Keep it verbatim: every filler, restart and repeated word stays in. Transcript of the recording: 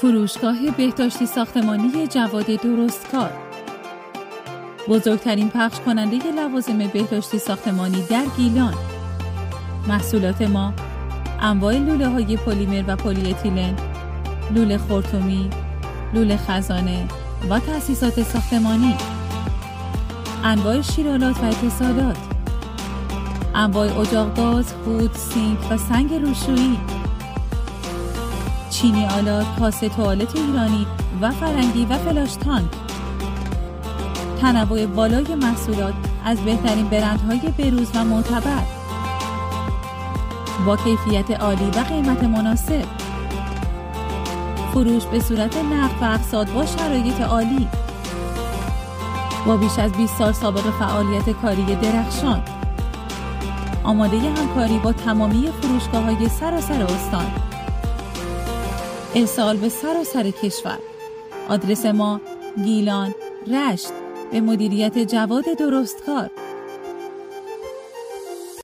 فروشگاه بهداشتی ساختمانی جواد درستکار، بزرگترین پخش کننده لوازم بهداشتی ساختمانی در گیلان. محصولات ما انواع لوله های پلیمر و پلی اتیلن، لوله خرطومی، لوله خزانه و تأسیسات ساختمانی، انواع شیرالات و اتصالات، انواع اجاق گاز، هود، سینک و سنگ روشویی، چینی آلات، کاسه توالت ایرانی و فرنگی و فلاش تانک. تنوع بالای محصولات از بهترین برندهای بروز و معتبر با کیفیت عالی و قیمت مناسب. فروش به صورت نقد و اقساط با شرایط عالی. با بیش از بیست سال سابقه فعالیت کاری درخشان. آماده همکاری با تمامی فروشگاه‌های سراسر استان. ارسال به سراسر کشور. آدرس ما گیلان، رشت، به مدیریت جواد درستکار.